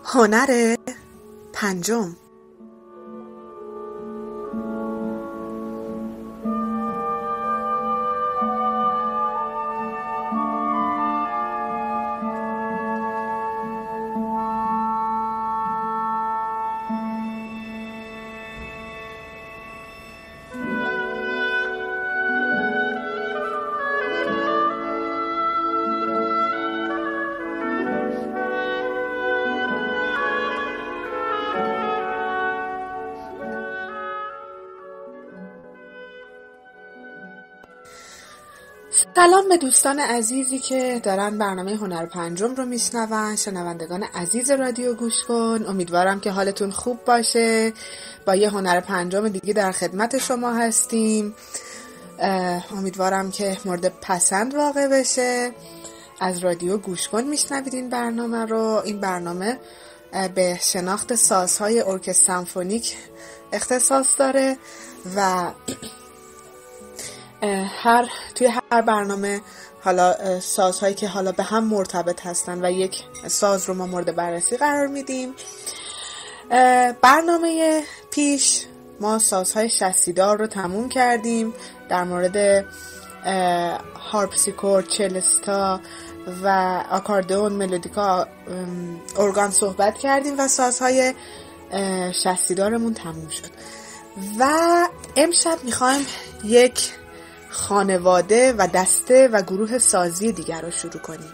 هنر پنجم. سلام به دوستان عزیزی که دارن برنامه هنر پنجم رو میشنون. شنوندگان عزیز رادیو گوش کن، امیدوارم که حالتون خوب باشه. با یه هنر پنجم دیگه در خدمت شما هستیم. امیدوارم که مورد پسند واقع بشه. از رادیو گوش کن میشنوید این برنامه رو. این برنامه به شناخت سازهای ارکستر سمفونیک اختصاص داره و توی هر برنامه حالا سازهایی که حالا به هم مرتبط هستن و یک ساز رو ما مورد بررسی قرار میدیم. برنامه پیش ما سازهای شصیدار رو تموم کردیم، در مورد هارپسیکورد، چلستا و آکاردئون، ملودیکا، ارگان صحبت کردیم و سازهای شصیدارمون تموم شد و امشب میخوایم یک خانواده و دسته و گروه سازی دیگر رو شروع کنیم.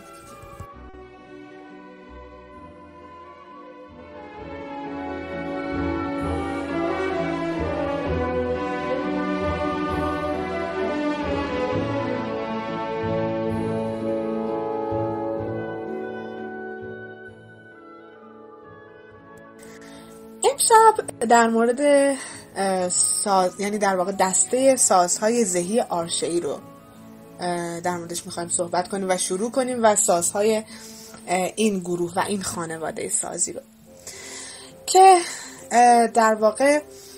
امشب در مورد یعنی در واقع دسته سازهای زهی آرشه‌ای رو در موردش میخوایم صحبت کنیم و شروع کنیم و سازهای این گروه و این خانواده سازی رو که در واقع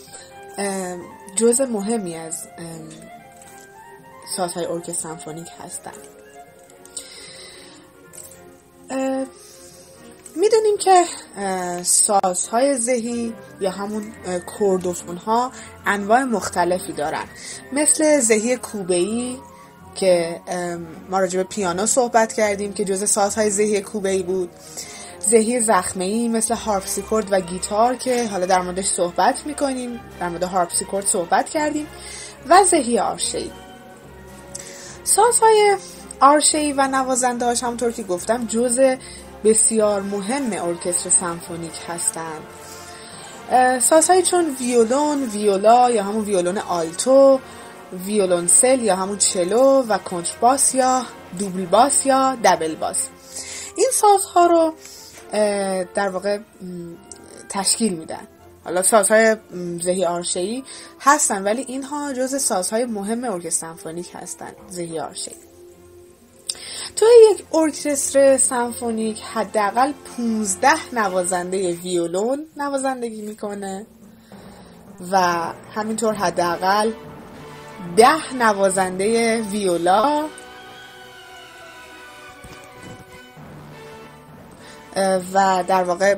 جزء مهمی از سازهای ارکستر سمفونیک هستند. میدونیم که سازهای زهی یا همون کوردوفون ها انواع مختلفی دارن، مثل زهی کوبه‌ای که ما راجع به پیانو صحبت کردیم که جزء سازهای زهی کوبه‌ای بود، زهی زخمه‌ای مثل هارپسیکورد و گیتار که حالا در موردش صحبت میکنیم، در مورد هارپسیکورد صحبت کردیم، و زهی آرشه‌ای. سازهای آرشه‌ای و نوازنده هاش همونطور که گفتم جزء بسیار مهم ارکستر سمفونیک هستند. سازهایی چون ویولون، ویولا یا همون ویولون آلتو، ویولونسل یا همون چلو و کنترباس یا دوبل باس یا دبل باس، این سازها رو در واقع تشکیل میدن. حالا سازهای زهی آرشه‌ای هستن ولی اینها جزء سازهای مهم ارکستر سمفونیک هستن. زهی آرشه‌ای توی یک ارکستر سمفونیک حداقل 15 نوازنده ویولون نوازندگی میکنه و همینطور حداقل 10 نوازنده ویولا و در واقع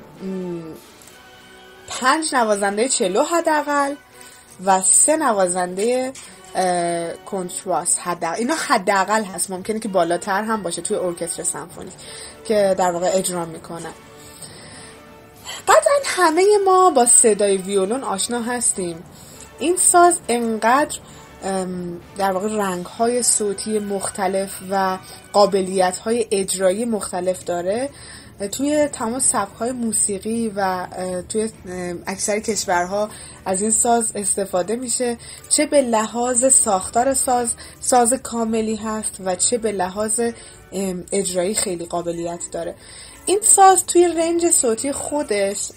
5 نوازنده چلو حداقل و 3 نوازنده کنترباس حداقل. اینا حداقل هست، ممکنه که بالاتر هم باشه توی ارکستر سمفونیک که در واقع اجرا میکنن. قطعا همه ما با صدای ویولون آشنا هستیم. این ساز انقدر در واقع رنگ‌های صوتی مختلف و قابلیت‌های اجرایی مختلف داره. توی تمام سبک‌های موسیقی و توی اکثر کشورها از این ساز استفاده میشه، چه به لحاظ ساختار ساز کاملی هست و چه به لحاظ اجرایی خیلی قابلیت داره. این ساز توی رنج صوتی خودش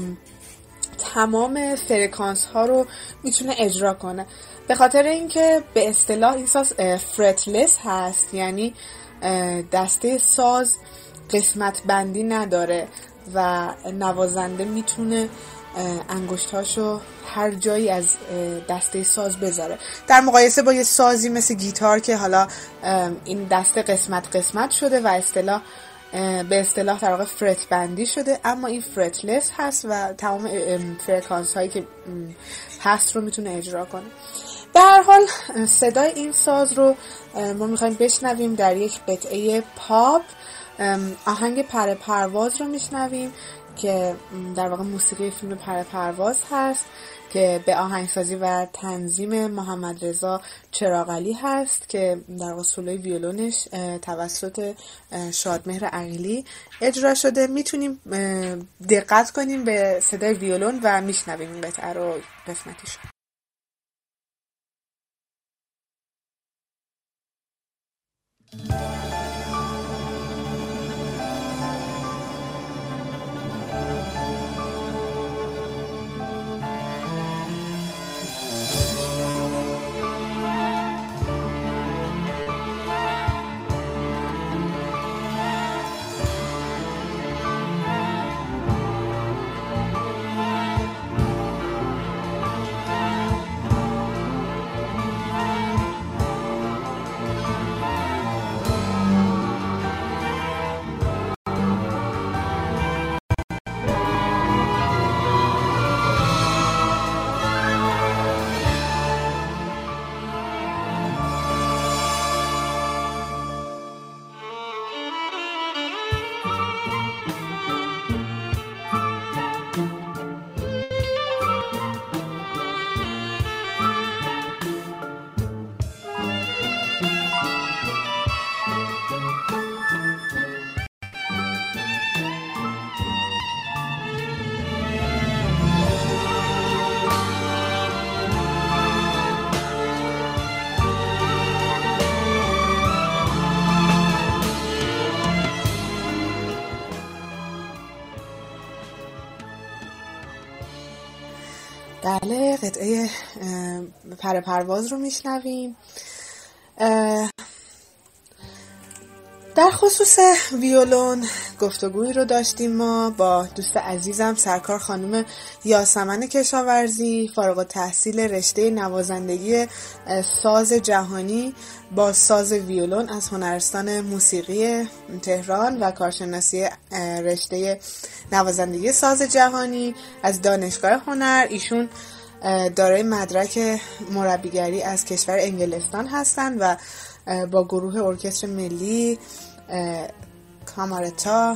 تمام فرکانس ها رو میتونه اجرا کنه، به خاطر اینکه به اصطلاح این ساز فرتلس هست، یعنی دسته ساز قسمت بندی نداره و نوازنده میتونه انگشتاشو هر جایی از دسته ساز بذاره، در مقایسه با یه سازی مثل گیتار که حالا این دسته قسمت قسمت شده و اصطلاح به اصطلاح در واقع فرت بندی شده، اما این فرتلس هست و تمام فرکانس هایی که هست رو میتونه اجرا کنه. به هر حال صدای این ساز رو ما میخوایم بشنویم در یک قطعه پاپ. آهنگ پر پرواز رو میشنویم که در واقع موسیقی فیلم پر پرواز هست که به آهنگسازی و تنظیم محمد رضا چراغعلی هست که در واقع سولوی ویولونش توسط شادمهر عقیلی اجرا شده. میتونیم دقت کنیم به صدای ویولون و میشنویم این قطعه رو قسمتیش. بله، قطعه پر پرواز رو میشنویم. در خصوص ویولون گفتگویی رو داشتیم ما با دوست عزیزم سرکار خانم یاسمن کشاورزی، فارغ التحصیل رشته نوازندگی ساز جهانی با ساز ویولون از هنرستان موسیقی تهران و کارشناسی رشته نوازندگی ساز جهانی از دانشگاه هنر. ایشون دارای مدرک مربیگری از کشور انگلستان هستند و با گروه ارکستر ملی، کامارتا،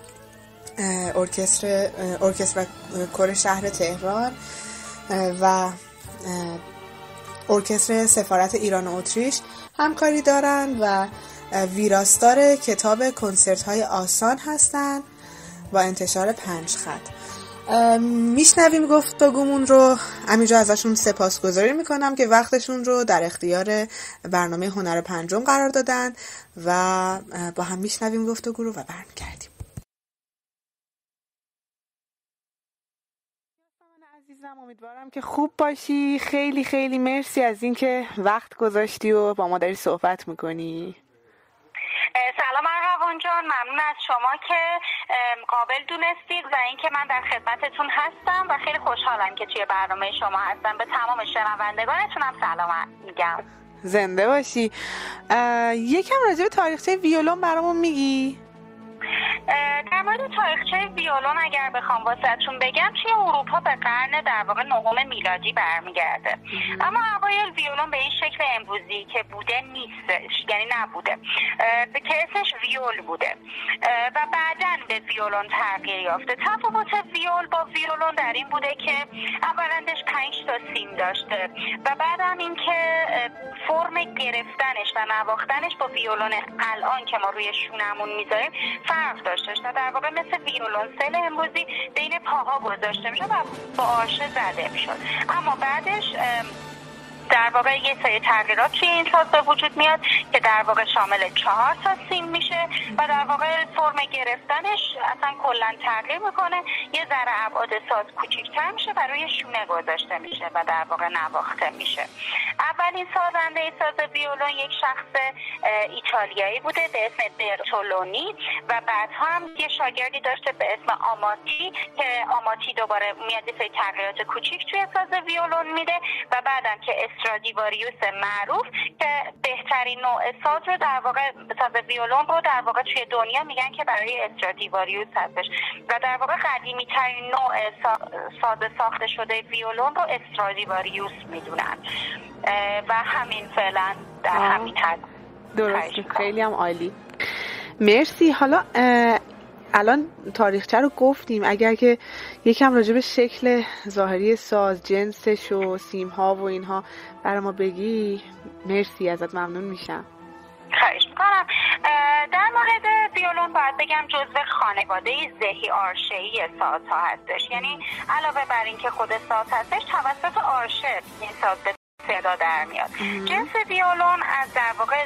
ارکستر کور شهر تهران و ارکستر سفارت ایران و اتریش همکاری دارند و ویراستار کتاب کنسرت های آسان هستند با انتشار 5 خط. میشنویم گفتگومون رو. همینجا ازشون سپاسگزاری میکنم که وقتشون رو در اختیار برنامه هنر پنجم قرار دادن و با هم میشنویم گفتگو رو و برمیگردیم. عزیزم، امیدوارم که خوب باشی. خیلی خیلی مرسی از اینکه وقت گذاشتی و با ما داری صحبت میکنی. سلام ارغوان جان، ممنون از شما که قابل دونستید و اینکه من در خدمتتون هستم و خیلی خوشحالم که توی برنامه شما هستم. به تمام شنوندگانتونم سلام میگم. زنده باشی. یکم راجع به تاریخچه ویولون برامون میگی؟ در مورد تاریخچه ویولون اگر بخوام واسهتون بگم، توی اروپا به قرن در واقع 9 میلادی برمیگرده، اما اوایل ویولون به این شکل امروزی که بوده نیستش، یعنی نبوده، که اسمش ویول بوده و بعداً به ویولون تغییر یافته. تفاوت ویول با ویولون در این بوده که اولندش 5 تا سیم داشته و بعدم این که فرم گرفتنش و نواختنش با ویولون الان که ما روی شونمون میذاریم فرق داشته و در واقع مثل ویولونسل امروزی بین پاها گذاشته میشه و با آرشه زده میشد. اما بعدش در واقع یه سری تغییرات توی این ساز به وجود میاد که در واقع شامل 4 تا سیم میشه و در واقع فرم گرفتنش اصلا کلا تغییر میکنه، یه ذره ابعاد ساز کوچیک‌تر میشه و روی شونه گذاشته میشه و در واقع نواخته میشه. اولین سازنده ساز ویولون یک شخص ایتالیایی بوده به اسم برتولونی و بعدها هم یه شاگردی داشته به اسم آماتی که آماتی دوباره میاد یه تغییرات کوچیک توی ساز ویولون میده و بعدم که استرادیواریوس معروف که بهترین نوع نوع ساز رو در واقع ساز ویولون رو در واقع توی دنیا میگن که برای استرادیواریوس هستش و در واقع قدیمی ترین نوع ساز ساخته شده ویولون رو استرادیواریوس میدونن و همین فعلا در همین حد. درسته، خیلی هم عالی، مرسی. حالا الان تاریخچه رو گفتیم، اگر که یکم راجع به شکل ظاهری ساز، جنسش و سیم‌ها و اینها برای ما بگی، مرسی، ازت ممنون میشم. خواهش میکنم. در مورد ویولون باید بگم جزو خانواده زهی آرشه‌ای سازها هستش، یعنی علاوه بر اینکه خود ساز هستش توسط آرشه این ساز به صدا در میاد. جنس ویولون از در واقع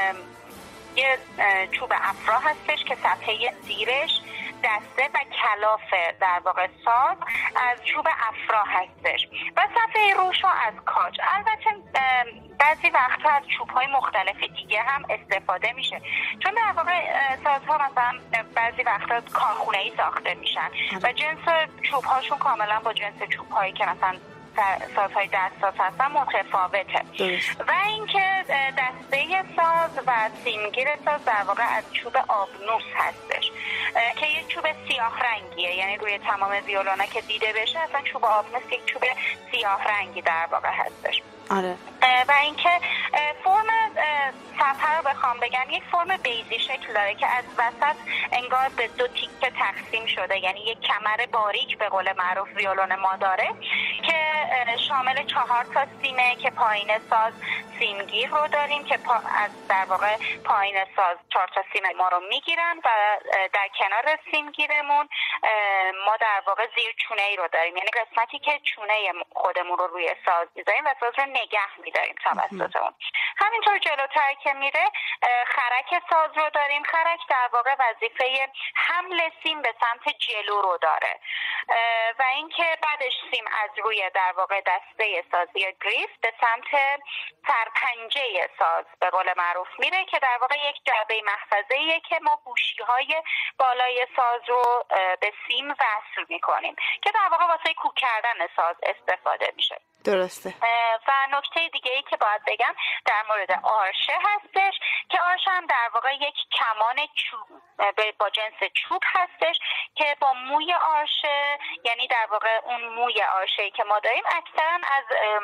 یه چوب افرا هستش که صفحه زیرش دسته و کلاف در واقع ساز از چوب افرا هستش و صفحه روش از کاج. البته بعضی وقتا از چوب‌های مختلف دیگه هم استفاده میشه، چون در واقع سازها مثلا بعضی وقتا کارخونه‌ای ساخته میشن و جنس چوب‌هاشون کاملا با جنس چوب‌هایی که مثلا سازهای دستساز هستن متفاوته. و اینکه دسته ساز و سیمگیر ساز در واقع از چوب آبنوس هستش که یک چوب سیاه رنگیه، یعنی روی تمام ویولونا که دیده بشه اصلا چوب آبنوس یک چوب سیاه رنگی در واقع هستش. آره. و اینکه فرم صفحه رو بخوام بگم یک فرم بیضی شکل داره که از وسط انگار به دو تیکه تقسیم شده، یعنی یک کمر باریک به قول معروف ویولون ما داره که شامل 4 تا سیمه که پایین ساز سیمگیر رو داریم که از در واقع پایین ساز 4 تا سیم ما رو میگیرن و در کنار سیمگیرمون ما در واقع زیر چونه ای رو داریم، یعنی قسمتی که چونه خودمون رو روی ساز میذاریم و ساز رو نگه میداریم توسط اون. همینطور جلوتر که میره خرک ساز رو داریم. خرک در واقع وظیفه حمل سیم به سمت جلو رو داره و اینکه بعدش سیم از روی در واقع دسته ساز یا گریف به سمت سرپنجه ساز به قول معروف میره که در واقع یک جعبه محفظه‌ایه که ما گوشی‌های بالای ساز رو به سیم وصل میکنیم که در واقع واسه کوک کردن ساز استفاده میشه. درسته. و نکته دیگه ای که باید بگم در مورد آرشه هستش که آرشه هم در واقع یک کمان چوب با جنس چوب هستش که با موی آرشه، یعنی در واقع اون موی آرشه‌ای که ما داریم اکثرا از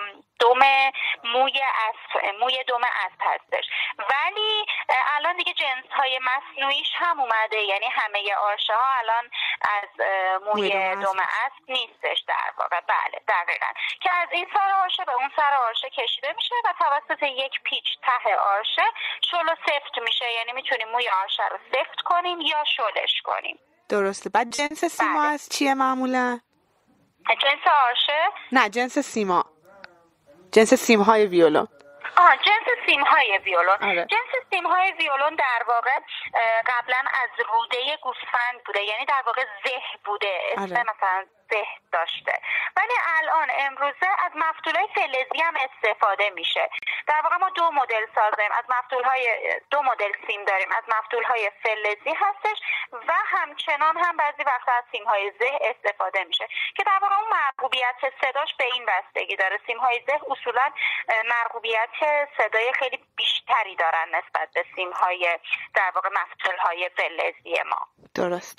موی دم اسب هستش، ولی الان دیگه جنس‌های مصنوعیش هم اومده، یعنی همه آرشه ها الان از موی دم اسب نیستش در واقع. بله دقیقاً، که از این سر آرشه به اون سر آرشه کشیده میشه و توسط یک پیچ ته آرشه شل و سفت میشه، یعنی میتونیم موی آرشه رو سفت کنیم یا شلش کنیم. درسته. بعد جنس سیما از چیه معمولا؟ جنس آرشه؟ نه، جنس سیما، جنس سیم‌های ویولون. جنس سیم‌های ویولون. آره. جنس سیم‌های ویولون در واقع قبلا از روده گوسفند بوده، یعنی در واقع زه بوده، اسم مثلا زه داشته، ولی الان امروزه از مفتولهای فلزی هم استفاده میشه. در واقع ما 2 مدل ساز داریم، از مفتولهای 2 مدل سیم داریم، از مفتولهای فلزی هستش و همچنان هم بعضی وقتا از سیم‌های زه استفاده میشه که در واقع اون مرغوبیت صداش به این بستگی داره. سیم‌های زه اصولا مرغوبیت صدای خیلی بیشتری دارن نسبت به سیم‌های در واقع مفتولهای فلزی ما. درسته.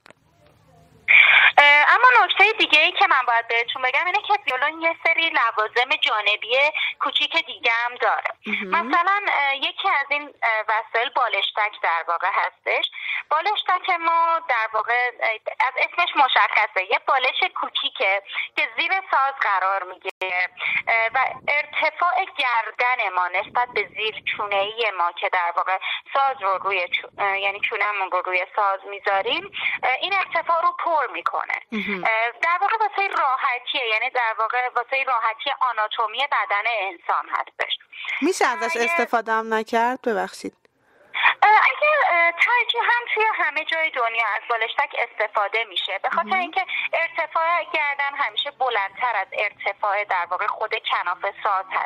اما نکته دیگه ای که من باید بهتون بگم اینه که ویولون یه سری لوازم جانبی کوچیک دیگه هم داره. مثلا یکی از این وسایل بالشتک در واقع هستش. بالشتک ما در واقع از اسمش مشخصه، یه بالش کوچیکه که زیر ساز قرار میگیره و ارتفاع گردن ما نسبت به زیر چونه‌ای ما که در واقع ساز رو روی یعنی چونه‌مون رو روی ساز میذاریم این ارتفاع رو پر میکنه. در واقع واسه راحتیه، یعنی در واقع واسه راحتی آناتومی بدن انسان هستش. میشه ازش استفاده هم نکرد؟ ببخشید. اگر ترجیح هم توی همه جای دنیا از بالشتک استفاده میشه، به خاطر اینکه ارتفاع گردن همیشه بلندتر از ارتفاع در واقع خود کناف ساز هستش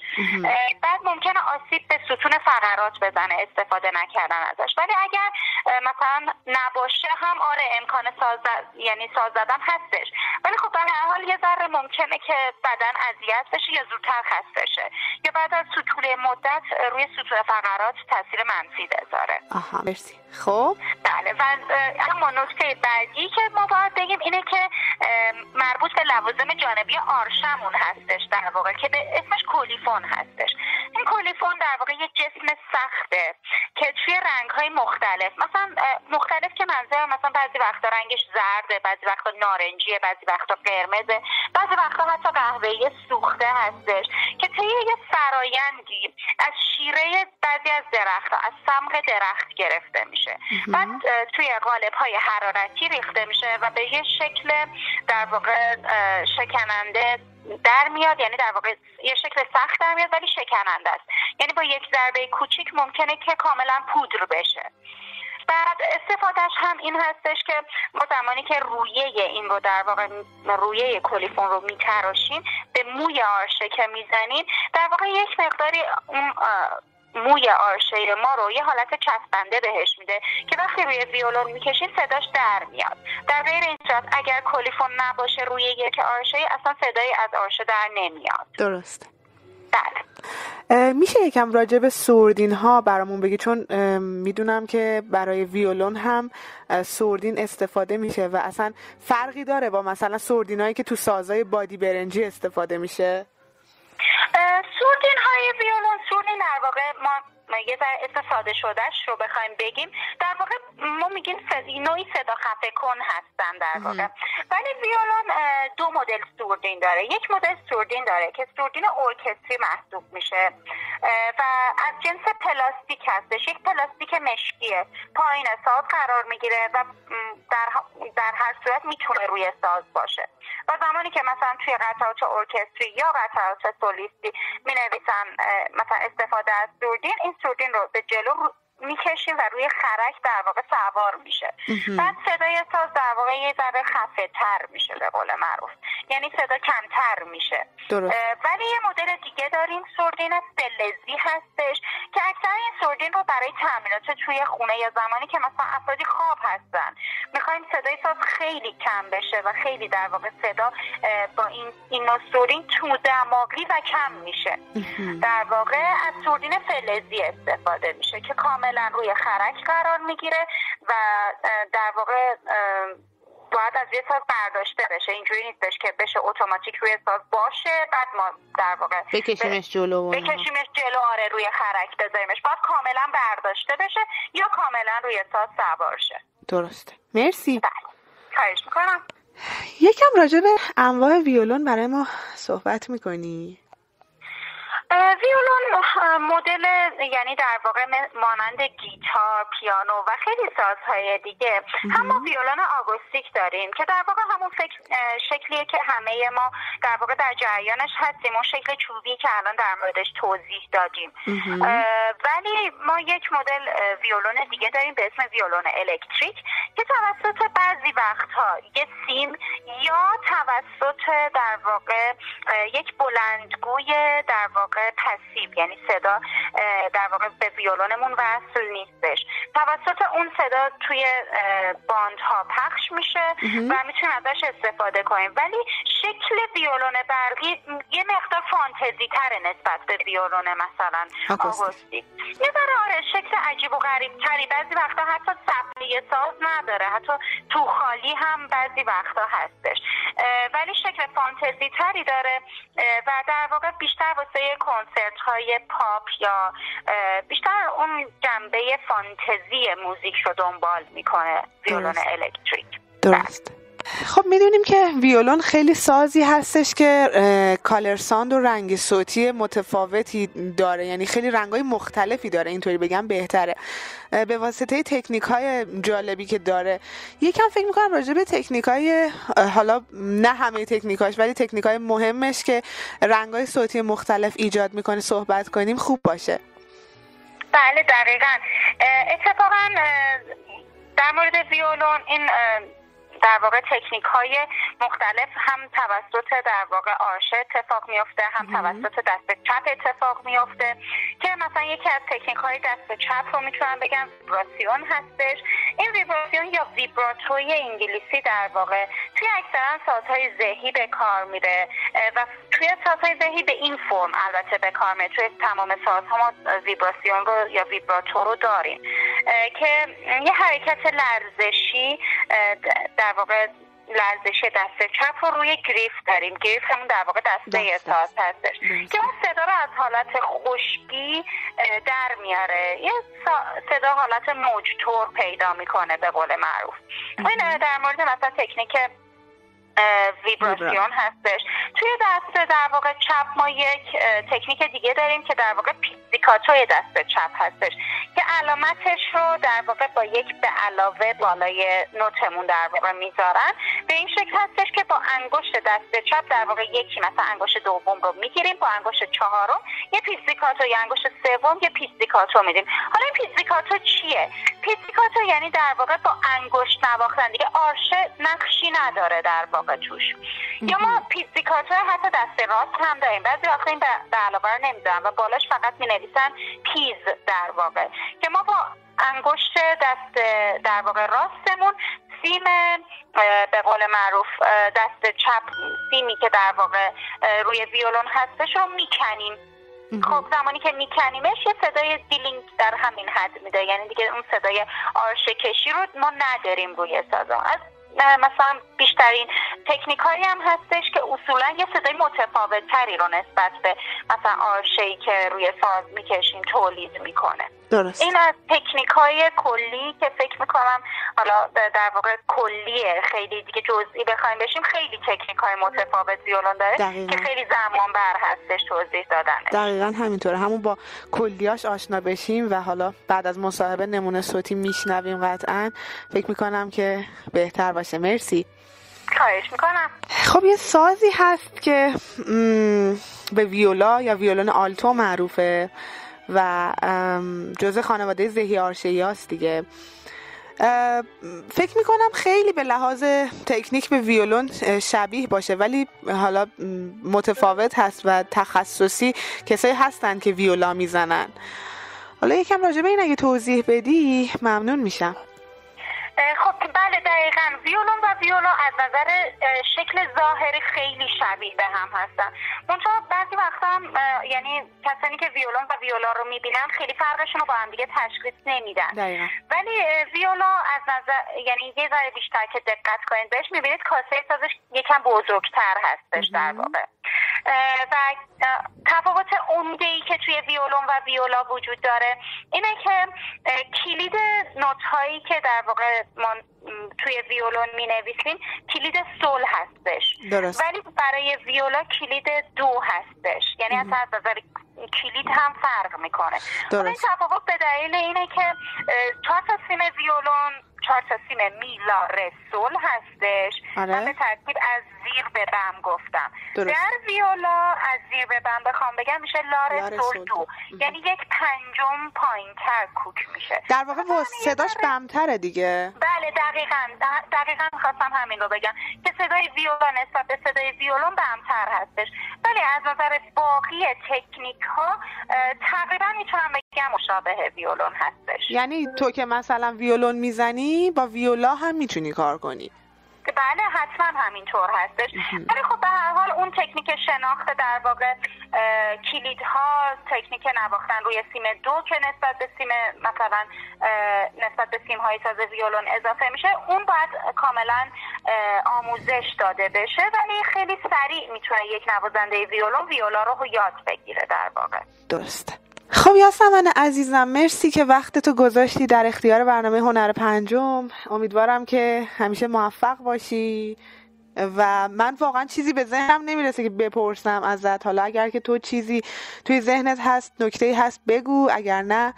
بعد ممکنه آسیب به ستون فقرات بزنه استفاده نکردن ازش. ولی اگر مثلا نباشه هم آره امکان ساز زدن هستش، ولی خب در هر حال یه ذره ممکنه که بدن اذیت بشه یا زودتر خسته شه یا بعد از طول مدت روی ستون فقرات تاثیر منفی بذاره. آها مرسی. خب بله، و اما نکته بعدی که ما باید بگیم اینه که مربوط به لوازم جانبی آرشمون هستش در واقع که به اسمش کولیفون هستش. این کولیفون در واقع یک جسم سخته که توی رنگ‌های مختلف، مثلا مختلف که منظورم مثلا بعضی وقتا رنگش زرده، بعضی وقتا نارنجیه، بعضی وقتا قرمزه، بعضی وقتا حتی قهوه‌ای سوخته هستش که طی یه فرایندی از شیره بعضی از درخت‌ها، از سمق درخت گرفته میشه، بعد توی قالب‌های حرارتی ریخته میشه و به یه شکل در واقع شکننده در میاد، یعنی در واقع یه شکل سخت در میاد ولی شکننده است، یعنی با یک ضربه کوچیک ممکنه که کاملا پودر بشه. بعد استفادهش هم این هستش که ما زمانی که رویه این رو در واقع رویه کولیفون رو میتراشیم به موی آرشه که میزنیم، در واقع یک مقداری اون موی آرشه ما رو یه حالت چسبنده بهش میده که وقتی روی ویولون میکشین صداش در میاد. در غیر این صورت اگر کولیفون نباشه روی یک آرشه اصلا صدایی از آرشه در نمیاد. درست. بله. میشه یکم راجع به سردین ها برامون بگی؟ چون میدونم که برای ویولون هم سردین استفاده میشه و اصلا فرقی داره با مثلا سردین هایی که تو سازهای بادی برنجی استفاده میشه؟ سردین های ویولون، سردین در واقع ما یه ذره اسم ساده شدهش رو بخوایم بگیم، در واقع ما میگیم نوعی صدا خفه کن هستن در واقع. ولی ویولون دو مدل سردین داره. یک مدل سردین داره که سردین ارکستری محسوب میشه و از جنس پلاستیک هستش، یک پلاستیک مشکیه، پایین ساز قرار میگیره و در هر صورت میتونه روی ساز باشه و زمانی که مثلا توی قطعات ارکستری یا قطعات سولیستی مینویسن مثلا استفاده از سردین، این سردین رو به جلو میکشیم و روی خرک در واقع سوار میشه. بعد صدای ساز در واقع یه ذره خفه تر میشه به قول معروف، یعنی صدا کمتر میشه. ولی یه مدل دیگه داریم سردین فلزی هستش که اکثر این سردین رو برای تمرینات توی خونه یا زمانی که مثلا افرادی خواب هستن میخوایم صدای ساز خیلی کم بشه و خیلی در واقع صدا با این نوع سردین تو دماغی و کم میشه، در واقع از سردین فلزی استفاده میشه که کاملا روی خرک قرار میگیره و در واقع باید از یه ساز برداشته بشه. اینجوری نیستش که بشه اتوماتیک روی ساز باشه بعد ما در واقع بکشیمش جلو آره روی خرک بذاریمش، باید کاملا برداشته بشه یا کاملا روی ساز سوار شه. درسته. مرسی. بله. خواهش میکنم. یکم راجع به انواع ویولون برای ما صحبت میکنی؟ ویولون مدل یعنی در واقع مانند گیتار، پیانو و خیلی سازهای دیگه هم ما ویولون آکوستیک داریم که در واقع همون شکلیه که همه ما در واقع در جریانش هستیم، اون شکل چوبی که الان در موردش توضیح دادیم. ولی ما یک مدل ویولون دیگه داریم به اسم ویولون الکتریک که توسط بعضی وقتها یه سیم یا توسط در واقع یک بلندگوی در واقع پسیو، یعنی صدا در واقع به ویولونمون وصل نیستش، توسط اون صدا توی باندها پخش میشه و میتونیم ازش استفاده کنیم. ولی شکل ویولون برقی یه مقدار فانتزی تره نسبت به ویولون مثلا آکوستیک. یه ذره آره شکل عجیب و غریب تری، بعضی وقتا حتی صفحه ساز نداره، حتی تو خالی هم بعضی وقتا هستش، ولی شکل فانتزی تری داره و در واقع بیشتر واسه کنسرت های پاپ یا بیشتر اون جنبه فانتزی موزیک رو دنبال میکنه ویولون الکتریک. درست. خب میدونیم که ویولون خیلی سازی هستش که کالر ساند و رنگ صوتی متفاوتی داره، یعنی خیلی رنگای مختلفی داره، اینطوری بگم بهتره، به واسطه تکنیک‌های جالبی که داره. یکم فکر می‌کنم راجع به تکنیک‌های، حالا نه همه تکنیکاش ولی تکنیک‌های مهمش که رنگای صوتی مختلف ایجاد می‌کنه صحبت کنیم خوب باشه. بله دقیقاً. اتفاقاً در مورد ویولون این در واقع تکنیک های مختلف هم توسط در واقع آرشه اتفاق میفته، هم توسط دست چپ اتفاق میفته که مثلا یکی از تکنیک های دست چپ رو میتونم بگم ویبراسیون هستش. این ویبراسیون یا ویبراتوی انگلیسی در واقع توی اکثرا سازهای ذهی به کار میره و توی سازهای ذهی به این فرم البته به کار میره. توی تمام سازها ما ویبراسیون رو یا ویبراتو رو داریم که یه حرکت لرزشی در واقع لرزش دست چپ رو روی گریف داریم. گریف همون در واقع دسته ساز هستش که اون صدا رو از حالت خشکی در میاره، یه صدا حالت موج‌طور پیدا میکنه به قول معروف. این در مورد مثلا تکنیک ویبراسیون هستش. توی دست در واقع چپ ما یک تکنیک دیگه داریم که در واقع پیزیکاتوی دست چپ هستش که علامتش رو در واقع با یک به علاوه بالای نوتمون در واقع میذارن. به این شکل هستش که با انگشت دست چپ در واقع یکی مثلا انگشت دوم رو میگیریم، با انگشت چهارم یه پیزیکاتو یا انگشت سوم یه پیزیکاتو میدیم. حالا این پیزیکاتو چیه؟ پیزیکاتو یعنی در واقع با انگشت نواختن دیگه، آرشه نقشی نداره در واقع توش. یا ما پیزیکاتو حتی دست راست هم داریم، بعضی وقتا این به علاوه رو نمیذارن و بالاش فقط مینویسن پیز در واقع، که ما با انگشت دست در واقع راستمون سیم به قول معروف دست چپ سیمی که در واقع روی ویولون هستش رو میکنیم. خب زمانی که میکنیمش یه صدای دیلینگ در همین حد میده، یعنی دیگه اون صدای آرشه کشی رو ما نداریم روی سازا. مثلا بیشترین تکنیک هایی هم هستش که اصولا یه صدای متفاوت تری رو نسبت به مثلا آرشه‌ای که روی ساز میکشیم تولید میکنه. درست. این از تکنیک های کلی که فکر میکنم حالا در واقع کلیه، خیلی دیگه جزئی بخوایم بشیم خیلی تکنیک های متفاوت ویولون داره دقیقا. که خیلی زمان بر هستش توضیح دادن. دقیقاً همینطوره، همون با کلیاش آشنا بشیم و حالا بعد از مصاحبه نمونه صوتی میشنویم قطعاً فکر میکنم که بهتر باشه. مرسی. خواهش میکنم. خب یه سازی هست که به ویولا یا ویولون آلتو معروفه و جزء خانواده ذهی آرشه‌ای هست دیگه. فکر میکنم خیلی به لحاظ تکنیک به ویولون شبیه باشه ولی حالا متفاوت هست و تخصصی کسایی هستن که ویولا میزنن. حالا یکم راجع به این اگه توضیح بدی ممنون میشم. خب بله دقیقاً ویولون و ویولا از نظر شکل ظاهری خیلی شبیه به هم هستن. منتها بعضی وقتا هم یعنی کسانی که ویولون و ویولا رو میبینن خیلی فرقشون رو با هم دیگه تشخیص نمیدن. ولی ویولا از نظر یعنی یه ذره بیشتر که دقت کنید بهش میبینید کاسه سازش یکم بزرگتر هستش در واقع. و تفاوت عمده‌ای که توی ویولون و ویولا وجود داره اینه که کلید نوت‌هایی که در واقع ما توی ویولون می‌نویسیم کلید سول هستش. درست. ولی برای ویولا کلید دو هستش، یعنی از نظر کلید هم فرق میکنه. این تفاوت به دلیل اینه که 4 تا سیم ویولون 4 تا سیم می لا ره سول هستش. من به ترتیب از زیر به بم گفتم. درست. در ویولا از زیر به بم بخوام بگم میشه لا ره سول دو، یعنی یک پنجم پایین‌تر کوک میشه. در واقع صداش بمتره دیگه. بله دقیقاً خواستم همین رو بگم که صدای ویولا نسبت به صدای ویولون بمتر هستش، ولی از نظر باقی تکنیک ها تقریبا میتونم بگم مشابه ویولون هستش. یعنی تو که مثلا ویولون میزنی با ویولا هم میتونی کار کنی؟ بله حتما همینطور هستش. ولی خب به هر حال اون تکنیک شناخت در واقع کلیدها، تکنیک نواختن روی سیم دو که نسبت به سیم مثلا نسبت به سیم های ساز ویولون اضافه میشه، اون باید کاملا آموزش داده بشه، ولی خیلی سریع میتونه یک نوازنده ویولا رو یاد بگیره در واقع. درسته. خب یاسمن عزیزم مرسی که وقتتو گذاشتی در اختیار برنامه هنر پنجم. امیدوارم که همیشه موفق باشی و من واقعا چیزی به ذهنم نمیرسه که بپرسم ازت. حالا اگر که تو چیزی توی ذهنت هست، نکته‌ای هست بگو، اگر نه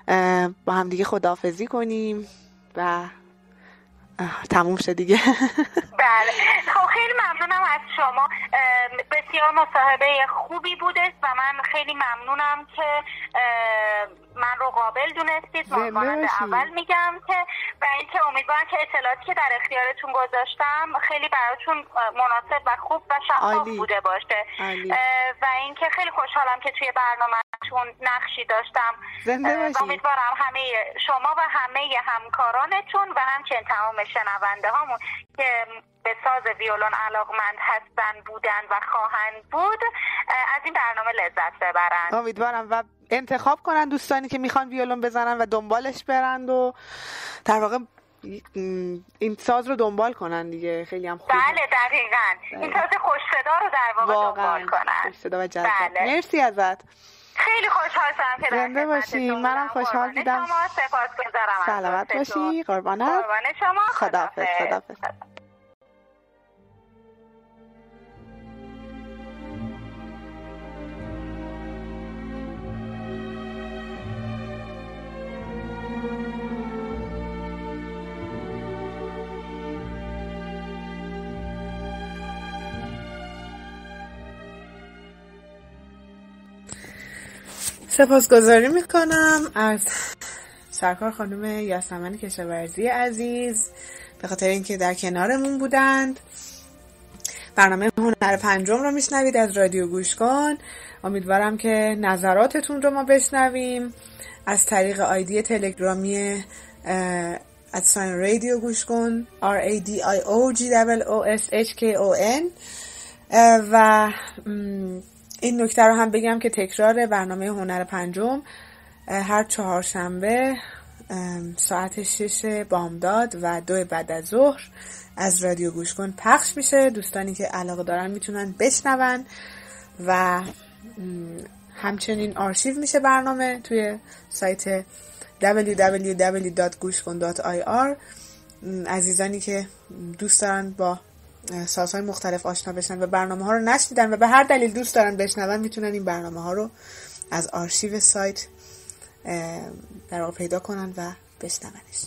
با هم دیگه خداحافظی کنیم و تموم شد دیگه. بله خب خیلی ممنونم از شما، بسیار مصاحبه خوبی بوده و من خیلی ممنونم که من رو قابل دونستید. مانند اول میگم که اینکه امیدوارم که اطلاعاتی که در اختیارتون گذاشتم خیلی براتون مناسب و خوب و شفاف بوده باشه. و اینکه خیلی خوشحالم که توی برنامه‌تون نقشی داشتم. امیدوارم همه شما و همه همکارانتون و همچنین تمام شنونده هامون که به ساز ویولون علاقمند هستن بودن و خواهند بود از این برنامه لذت ببرن. امیدوارم و انتخاب کنن دوستانی که میخوان ویولون بزنن و دنبالش برند و در واقع این ساز رو دنبال کنن دیگه. خیلی هم خوبه. بله دقیقاً. این ساز خوش صدا رو در واقع دنبال کنن. خوش صدا و جذاب. مرسی ازت. خیلی خوشحال شدم که زنده باشی. منم خوشحال بودم. شما سپاسگزارم. سلامت باشی. قربانت. قربان شما. خداحافظ. خداحافظ. سپاسگزاری میکنم از سرکار خانم یاسمن کشاورزی عزیز به خاطر اینکه در کنارمون بودند. برنامه هنر پنجم رو میشنوید از رادیو گوش کن. امیدوارم که نظراتتون رو ما بشنویم از طریق آیدی تلگرامی @رادیو گوش کن RADIOGOOSHKON. و این نکته رو هم بگم که تکرار برنامه هنر پنجم هر چهارشنبه ساعت 6 بامداد و 2 بعد از ظهر از رادیو گوش کن پخش میشه. دوستانی که علاقه دارن میتونن بشنون و همچنین آرشیو میشه برنامه توی سایت www.gushkon.ir. عزیزانی که دوست دارن با سازهای مختلف آشنا بشن و برنامه ها رو نشنیدن و به هر دلیل دوست دارن بشنون میتونن این برنامه ها رو از آرشیو سایت در واقع پیدا کنن و بشنونش.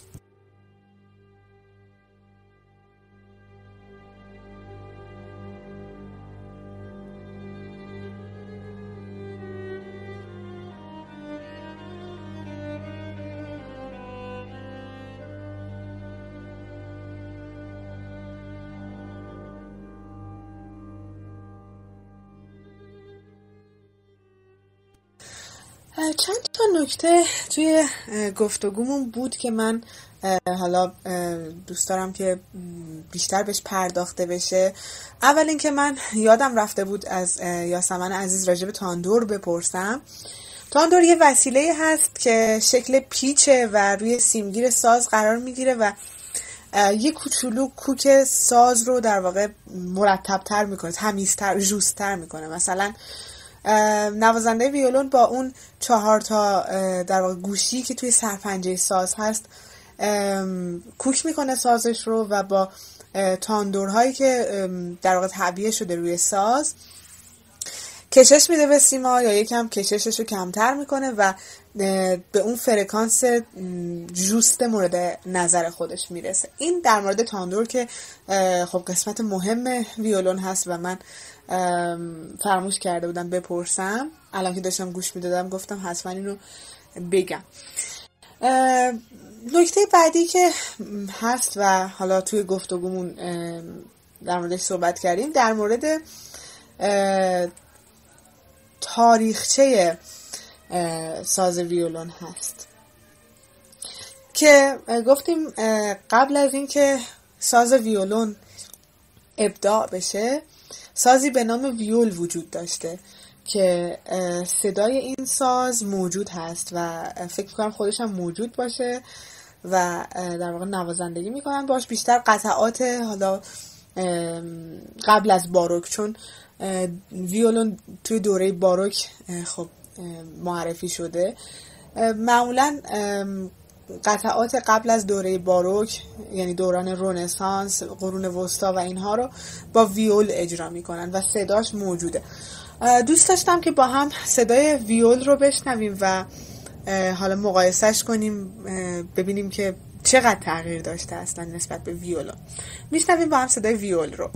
چند تا نکته توی گفتگومون بود که من حالا دوست دارم که بیشتر بهش پرداخته بشه. اول اینکه من یادم رفته بود از یاسمن عزیز راجع به تاندور بپرسم. تاندور یه وسیله هست که شکل پیچه و روی سیمگیر ساز قرار میگیره و یه کوچولو کوک ساز رو در واقع مرتب‌تر میکنه، تمیزتر، ژوست‌تر میکنه. مثلا نوازنده ویولون با اون 4 تا در واقع گوشی که توی سرپنجه ساز هست کوک میکنه سازش رو و با تاندورهایی که در واقع تعبیه شده روی ساز کشش میده به سیما یا یکم کششش رو کمتر میکنه و به اون فرکانس جوست مورد نظر خودش میرسه. این در مورد تاندور که خب قسمت مهم ویولون هست و من فراموش کرده بودم بپرسم. الان که داشتم گوش میدادم گفتم حتما اینو بگم. نکته بعدی که هست و حالا توی گفتگومون در موردش صحبت کردیم در مورد تاریخچه ساز ویولون هست که گفتیم قبل از این که ساز ویولون ابداع بشه سازی به نام ویول وجود داشته که صدای این ساز موجود هست و فکر میکنم خودش هم موجود باشه و در واقع نوازندگی میکنن باش. بیشتر قطعات حالا قبل از باروک، چون ویولون توی دوره باروک خب معرفی شده. معمولا قطعات قبل از دوره باروک یعنی دوران رنسانس، قرون وسطا و اینها رو با ویول اجرا میکنن و صداش موجوده. دوست داشتم که با هم صدای ویول رو بشنویم و حالا مقایسهش کنیم ببینیم که چقدر تغییر داشته اصلا نسبت به ویولون. میشنویم با هم صدای ویول رو.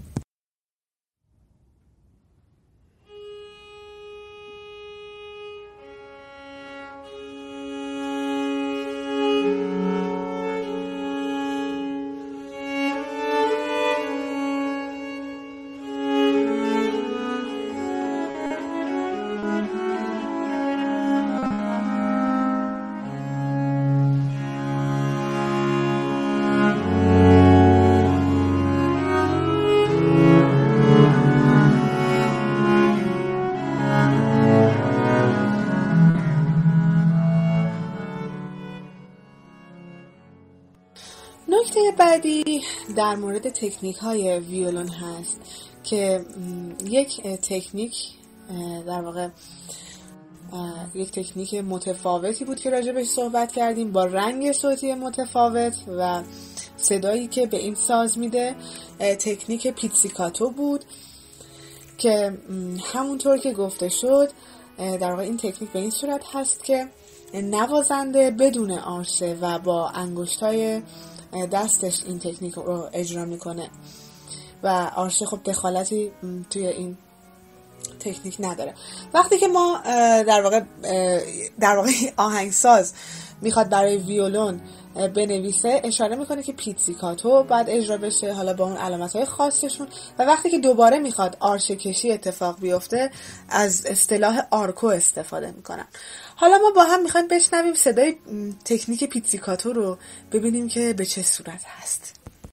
نکته بعدی در مورد تکنیک های ویولون هست که یک تکنیک در واقع یک تکنیک متفاوتی بود که راجع بهش صحبت کردیم، با رنگ صوتی متفاوت و صدایی که به این ساز میده. تکنیک پیتزیکاتو بود که همونطور که گفته شد در واقع این تکنیک به این صورت هست که نوازنده بدون آرشه و با انگشتای دستش این تکنیک رو اجرا میکنه و آرشه خب دخالتی توی این تکنیک نداره. وقتی که ما در واقع آهنگساز میخواد برای ویولون بنویسه، اشاره میکنه که پیتزیکاتو بعد اجرا بشه، حالا با اون علامت‌های خاصشون، و وقتی که دوباره میخواد آرشه کشی اتفاق بیفته از اصطلاح آرکو استفاده میکنن. حالا ما با هم میخوایم بشنویم صدای تکنیک پیتزیکاتو رو، ببینیم که به چه صورت هست.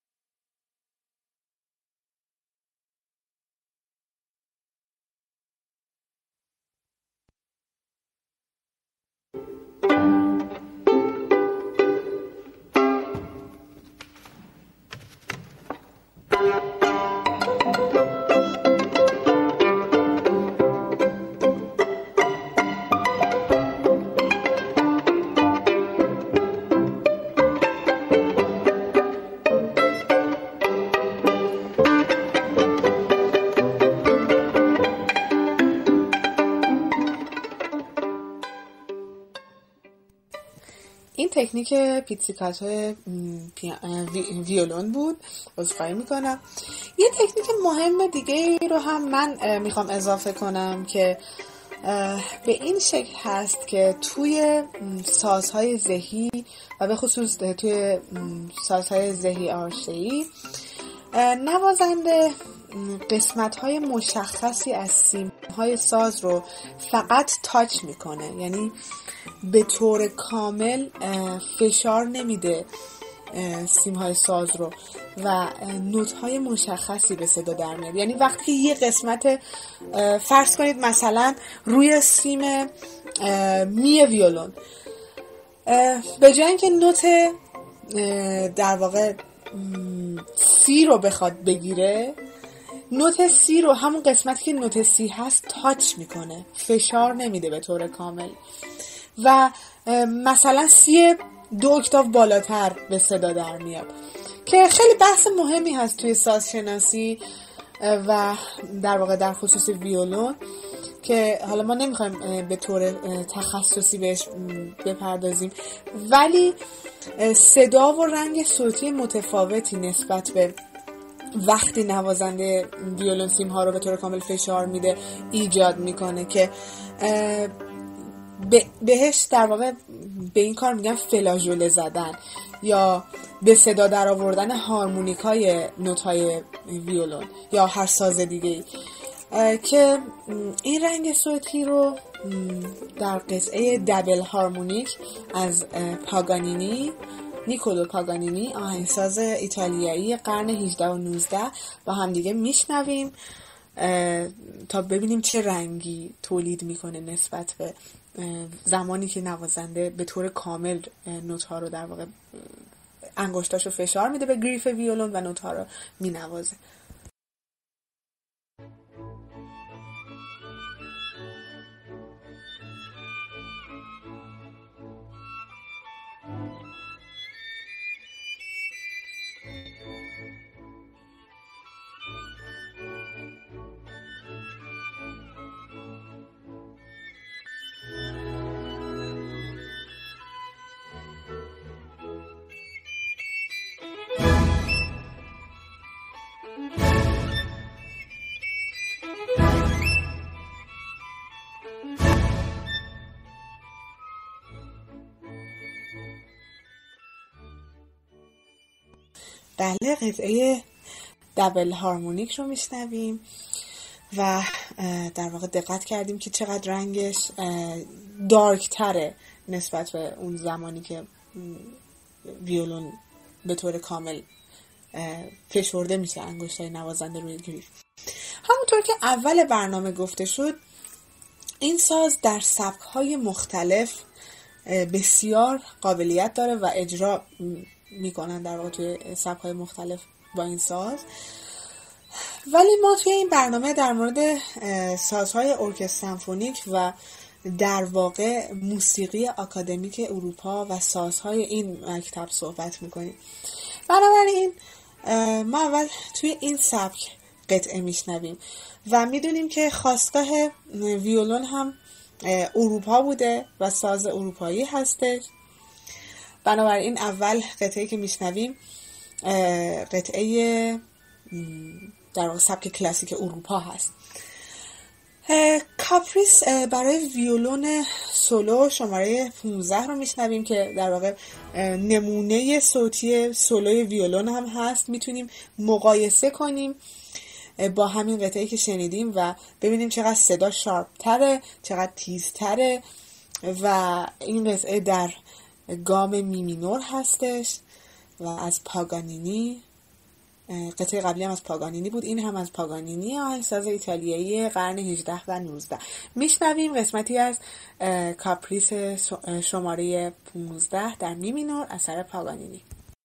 این تکنیک پیتزیکاتو ویولون بود. عذرخواهی میکنم. یه تکنیک مهم دیگه رو هم من میخوام اضافه کنم که به این شکل هست که توی سازهای زهی و به خصوص توی سازهای زهی آرشه‌ای نوازنده قسمت‌های مشخصی از سیم‌های ساز رو فقط تاچ میکنه، یعنی به طور کامل فشار نمیده سیم‌های ساز رو و نوت‌های مشخصی به صدا در میاد. یعنی وقتی یه قسمت فرض کنید مثلا روی سیم می ویولون به جای اینکه نوت در واقع سی رو بخواد بگیره، نوت سی رو همون قسمتی که نوت سی هست تاچ میکنه، فشار نمیده به طور کامل و مثلا سی 2 اکتاف بالاتر به صدا در میاد، که خیلی بحث مهمی هست توی سازشناسی و در واقع در خصوص ویولون که حالا ما نمیخوایم به طور تخصصی بهش بپردازیم، ولی صدا و رنگ صوتی متفاوتی نسبت به وقتی نوازنده ویولون سیم ها رو به طور کامل فشار میده ایجاد میکنه که بهش در واقع به این کار میگن فلاژوله زدن یا به صدا در آوردن هارمونیکای نوت‌های ویولون یا هر ساز دیگه‌ای، که این رنگ صوتی رو در قطعه دبل هارمونیک از نیکولو پاگانینی آهنگساز ایتالیایی قرن 18 و 19 با هم دیگه میشنویم تا ببینیم چه رنگی تولید میکنه نسبت به زمانی که نوازنده به طور کامل نوت‌ها رو در واقع انگشتاشو فشار میده به گریف ویولون و نوت‌ها رو مینوازه. بله، قطعه دبل هارمونیک رو میشنویم و در واقع دقت کردیم که چقدر رنگش دارک تره نسبت به اون زمانی که ویولون به طور کامل فشرده میشه انگشتای نوازنده روی گریف. همونطور که اول برنامه گفته شد، این ساز در سبک‌های مختلف بسیار قابلیت داره و اجرا میکنن در واقع توی سبک‌های مختلف با این ساز. ولی ما توی این برنامه در مورد سازهای ارکستر سمفونیک و در واقع موسیقی آکادمیک اروپا و سازهای این مکتب صحبت میکنیم. بنابراین ما اول توی این سبک قطعه میشنویم و میدونیم که خاستگاه ویولون هم اروپا بوده و ساز اروپایی هستش. بنابراین اول قطعه که میشنویم قطعه در واقع سبک کلاسیک اروپا هست. کاپریس برای ویولون سولو شماره 15 رو میشنویم که در واقع نمونه صوتی سولوی ویولون هم هست. میتونیم مقایسه کنیم با همین قطعه‌ای که شنیدیم و ببینیم چقدر صدا شارپ تره، چقدر تیز تره. و این قطعه در گام می مینور هستش و از پاگانینی. قطعه قبلی هم از پاگانینی بود، این هم از پاگانینی، آهنگساز ایتالیایی قرن 18 و 19. میشنویم قسمتی از کاپریس شماره 15 در می مینور اثر پاگانینی.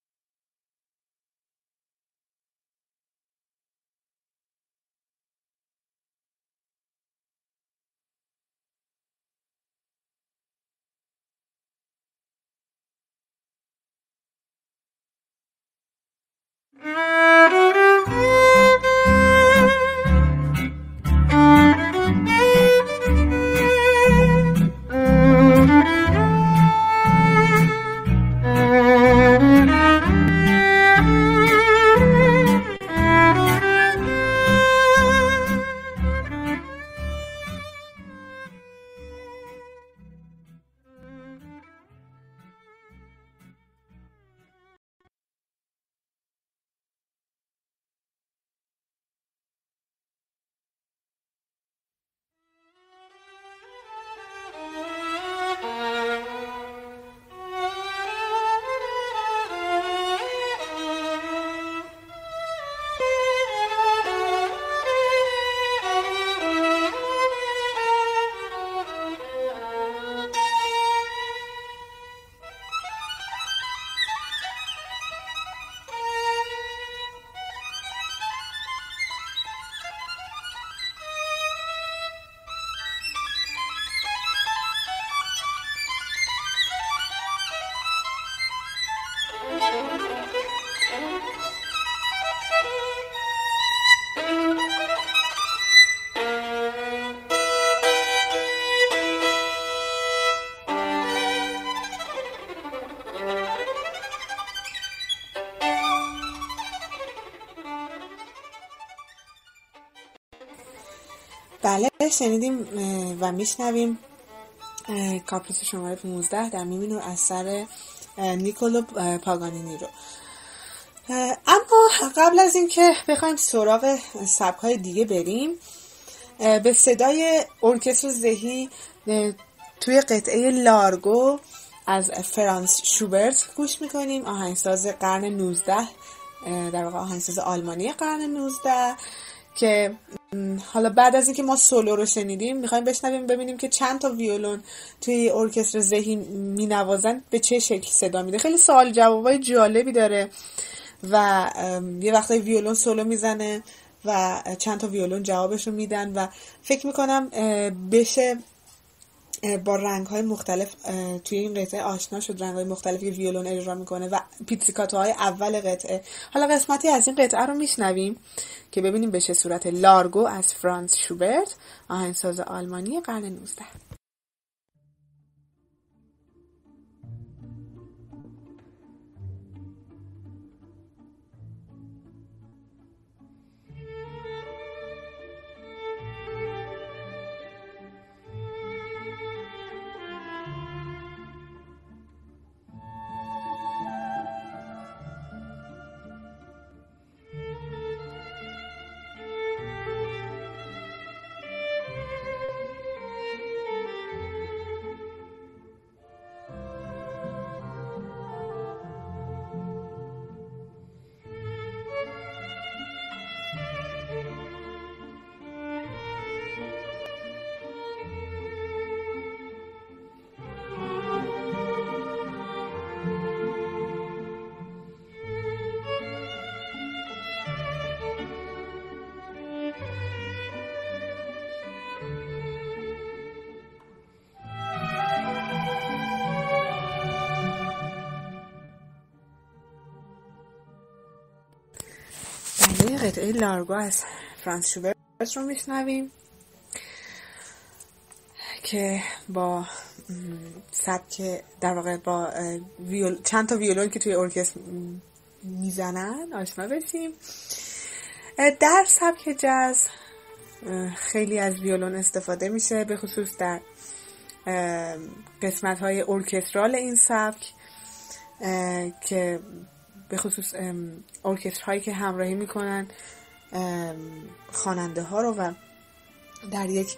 بله شنیدیم و میشنویم کاپریس شماره 15 در می مینور اثر نیکولو پاگانینی رو. اما قبل از این که بخوایم سراغ سبک‌های دیگه بریم، به صدای ارکستر زهی توی قطعه لارگو از فرانس شوبرت گوش میکنیم، آهنگساز قرن 19، در واقع آهنگساز آلمانی قرن 19 که حالا بعد از اینکه ما سولو رو شنیدیم میخوایم بشنویم ببینیم که چند تا ویولون توی ارکستر زهی مینوازن به چه شکل صدا میده. خیلی سوال جوابای جالبی داره و یه وقتای ویولون سولو میزنه و چند تا ویولون جوابش رو میدن و فکر میکنم بشه با رنگ‌های مختلف توی این قطعه آشنا شد، رنگ‌های مختلفی که ویولون اجرا میکنه و پیتزیکاتوهای اول قطعه. حالا قسمتی از این قطعه رو میشنویم که ببینیم به چه صورت. لارگو از فرانس شوبرت، آهنگساز آلمانی قرن 19. قطعه لارگو از فرانس شوبرت رو میشنویم که با سبک در واقع با چند تا ویولون که توی ارکستر میزنن آشنا بشیم. در سبک جاز خیلی از ویولون استفاده میشه، به خصوص در قسمت‌های ارکسترال این سبک که به خصوص ارکسترهایی که همراهی میکنن خواننده ها رو و در یک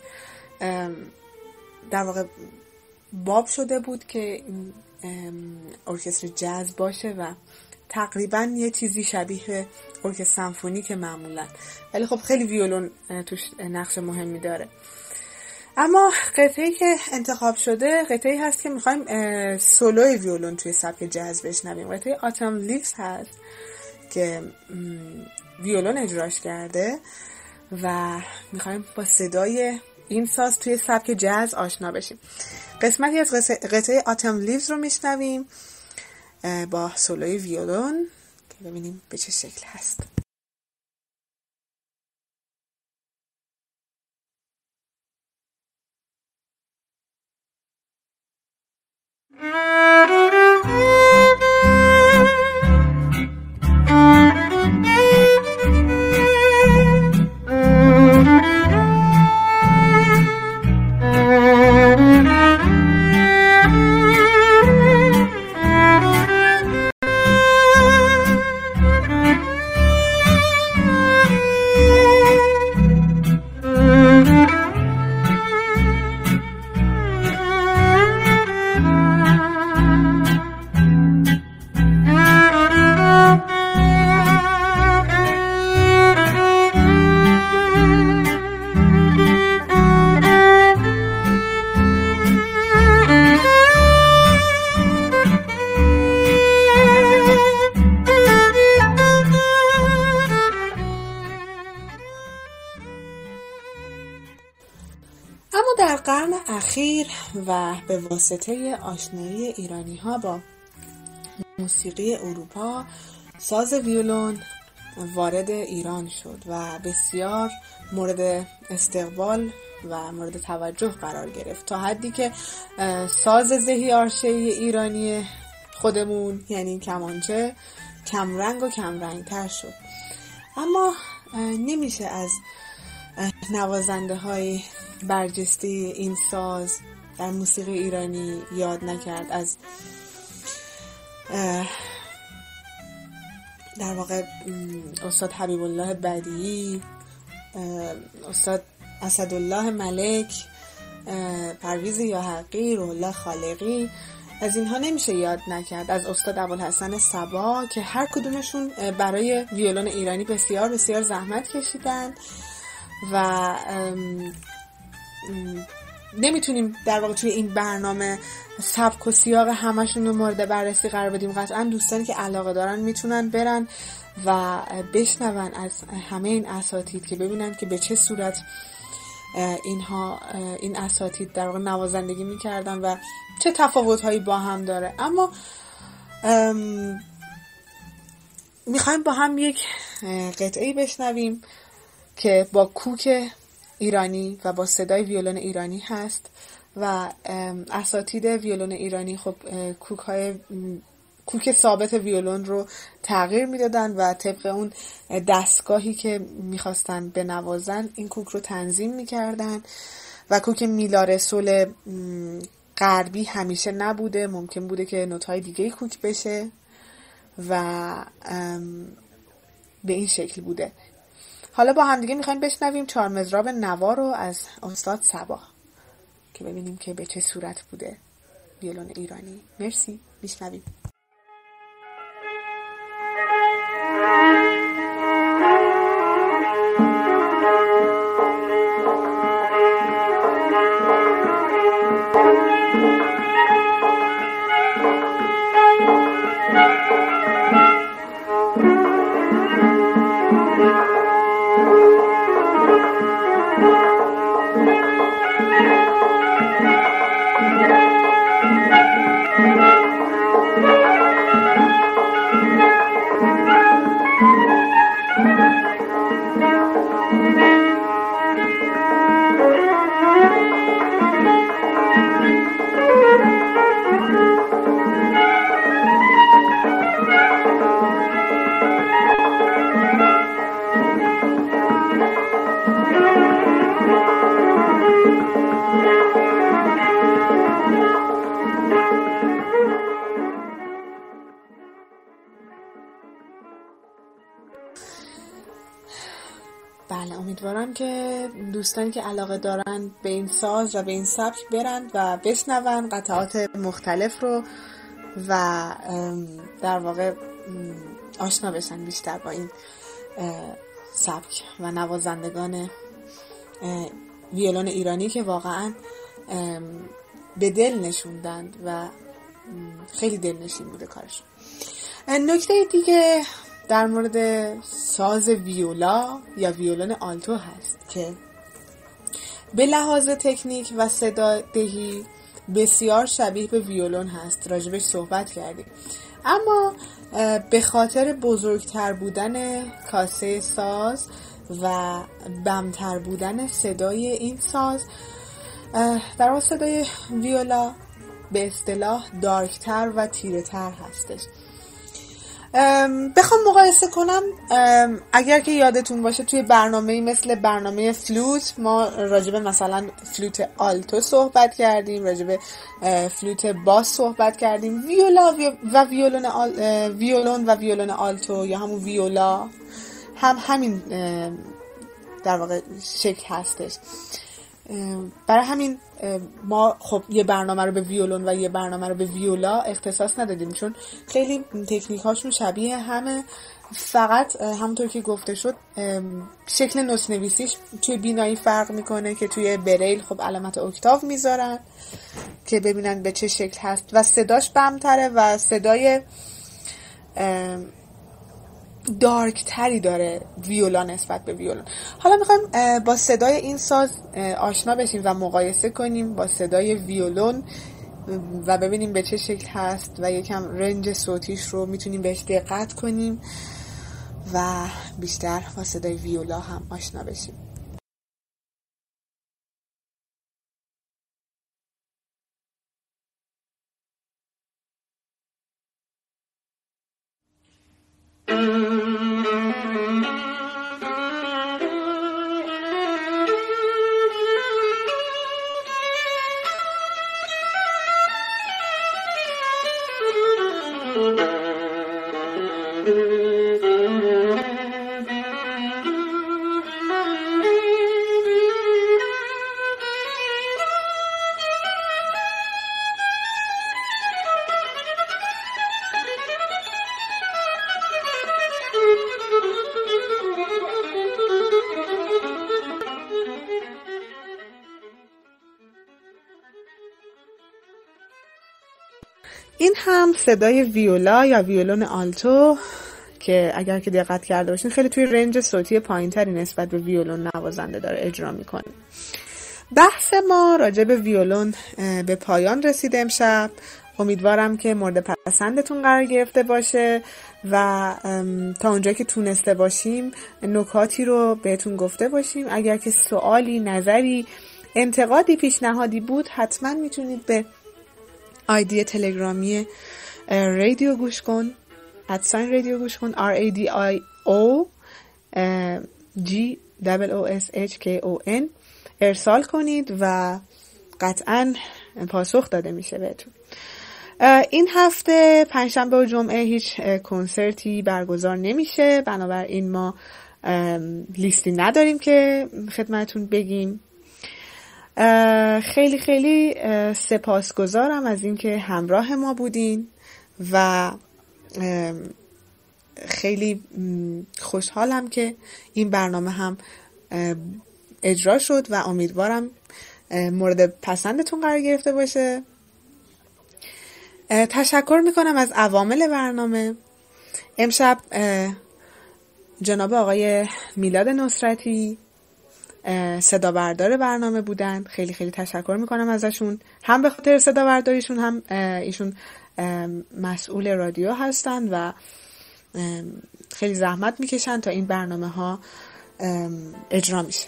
در واقع باب شده بود که ارکستر جاز باشه و تقریبا یه چیزی شبیه ارکستر سمفونیک معمولا، ولی خب خیلی ویولون توش نقش مهمی داره. اما قطعه‌ای که انتخاب شده قطعه‌ای هست که می‌خوایم سولوی ویولون توی سبک جاز بشنویم. قطعه آتام لیوز هست که ویولون اجراش کرده و می‌خوایم با صدای این ساز توی سبک جاز آشنا بشیم. قسمتی از قطعه آتام لیوز رو میشنویم با سولوی ویولون که ببینیم به چه شکل هست. در قرن اخیر و به واسطه آشنایی ایرانی ها با موسیقی اروپا، ساز ویولون وارد ایران شد و بسیار مورد استقبال و مورد توجه قرار گرفت، تا حدی که ساز زهی آرشه ایرانی خودمون یعنی کمانچه کمرنگ و کمرنگ تر شد. اما نمیشه از نوازنده های برجسته این ساز در موسیقی ایرانی یاد نکرد. از در واقع استاد حبیب الله بدیعی، استاد اسدالله ملک، پرویز یاحقی، روح الله خالقی، از اینها نمیشه یاد نکرد. از استاد ابوالحسن صبا که هر کدومشون برای ویولون ایرانی بسیار بسیار زحمت کشیدن و نمیتونیم در واقع توی این برنامه سبک و سیاق همشون رو مورد بررسی قرار بدیم. قطعا دوستانی که علاقه دارن میتونن برن و بشنون از همه این اساتید که ببینن که به چه صورت این اساتید در واقع نوازندگی میکردن و چه تفاوت‌هایی با هم داره. اما میخوایم با هم یک قطعه‌ای بشنویم که با کوک ایرانی و با صدای ویولون ایرانی هست و اساتید ویولون ایرانی خب کوک ثابت ویولون رو تغییر میدادن و طبق اون دستگاهی که میخواستن بنوازن این کوک رو تنظیم میکردن و کوک میلارسول غربی همیشه نبوده، ممکن بوده که نوت‌های دیگه کوک بشه و به این شکل بوده. حالا با هم دیگه میخوایم بشنویم چهار مضراب نوا رو از استاد صبا که ببینیم که به چه صورت بوده ویولون ایرانی. مرسی، میشنویم. بله، امیدوارم که دوستانی که علاقه دارن به این ساز و به این سبک برن و بشنون قطعات مختلف رو و در واقع آشنا بشن بیشتر با این سبک و نوازندگان ویولون ایرانی که واقعا به دل نشوندند و خیلی دلنشین بوده کارشون. نکته دیگه در مورد ساز ویولا یا ویولون آلتو هست که به لحاظ تکنیک و صدا دهی بسیار شبیه به ویولون هست، راجبش صحبت کردیم، اما به خاطر بزرگتر بودن کاسه ساز و بمتر بودن صدای این ساز، در واقع صدای ویولا به اصطلاح دارکتر و تیره‌تر هستش. بخوام مقایسه کنم، اگر که یادتون باشه توی برنامه‌ای مثل برنامه فلوت ما راجب مثلا فلوت آلتو صحبت کردیم، راجب فلوت باس صحبت کردیم. ویولا و ویولون و ویولون آلتو یا همون ویولا همین در واقع شکل هستش. برای همین ما خب یه برنامه رو به ویولون و یه برنامه رو به ویولا اختصاص ندادیم، چون خیلی تکنیک هاشون شبیه همه، فقط همونطور که گفته شد شکل نوت نویسیش توی بینایی فرق میکنه که توی بریل خب علامت اکتاو میذارن که ببینن به چه شکل هست و صداش بمتره و صدای دارک تری داره ویولا نسبت به ویولون. حالا میخوایم با صدای این ساز آشنا بشیم و مقایسه کنیم با صدای ویولون و ببینیم به چه شکل هست و یکم رنج صوتیش رو میتونیم بهش دقت کنیم و بیشتر با صدای ویولا هم آشنا بشیم. این هم صدای ویولا یا ویولون آلتو که اگر که دقت کرده باشین خیلی توی رنج صوتی پایین‌تری نسبت به ویولون نوازنده داره اجرا میکنه. بحث ما راجع به ویولون به پایان رسید امشب. امیدوارم که مورد پسندتون قرار گرفته باشه و تا اونجا که تونسته باشیم نکاتی رو بهتون گفته باشیم. اگر که سوالی، نظری، انتقادی، پیشنهادی بود حتما میتونید به آیدی تلگرامی رادیو گوش کن @رادیو گوش کن RADIOGOOSHKON ارسال کنید و قطعا پاسخ داده میشه بهتون. این هفته پنجشنبه و جمعه هیچ کنسرتی برگزار نمیشه، بنابراین ما لیستی نداریم که خدمتون بگیم. خیلی خیلی سپاسگزارم از اینکه همراه ما بودین و خیلی خوشحالم که این برنامه هم اجرا شد و امیدوارم مورد پسندتون قرار گرفته باشه. تشکر میکنم از عوامل برنامه. امشب جناب آقای میلاد نصرتی صدا بردار برنامه بودن. خیلی خیلی تشکر میکنم ازشون، هم به خاطر صدا برداریشون، هم ایشون مسئول رادیو هستن و خیلی زحمت میکشن تا این برنامه ها اجرا میشه.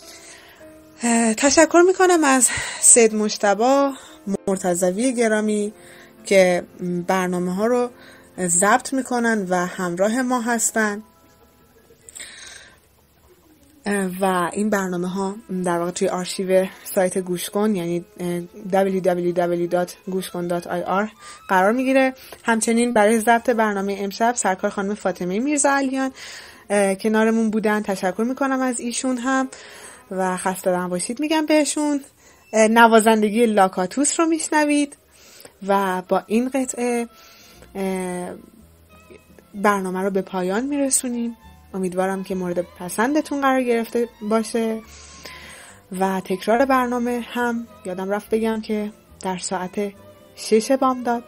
تشکر میکنم از سید مجتبی مرتضوی گرامی که برنامه ها رو ضبط میکنن و همراه ما هستن و این برنامه ها در واقع توی آرشیو سایت گوش کن یعنی www.gushkon.ir قرار میگیره. همچنین برای ضبط برنامه امشب سرکار خانم فاطمه میرزا علیان کنارمون بودن. تشکر میکنم از ایشون هم و خسته نباشید میگم بهشون. نوازندگی لاکاتوس رو میشنوید و با این قطعه برنامه رو به پایان میرسونیم. امیدوارم که مورد پسندتون قرار گرفته باشه و تکرار برنامه هم یادم رفت بگم که در ساعت 6 بامداد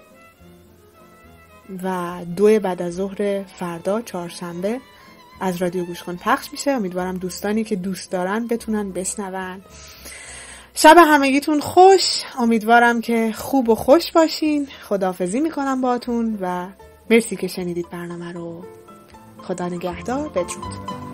و 2 بعد از ظهر فردا چهارشنبه از رادیو گوش کن پخش میشه. امیدوارم دوستانی که دوست دارن بتونن بشنون. شب همگیتون خوش. امیدوارم که خوب و خوش باشین. خداحافظی میکنم باهاتون و مرسی که شنیدید برنامه رو. خدا نگهدار. بدرود.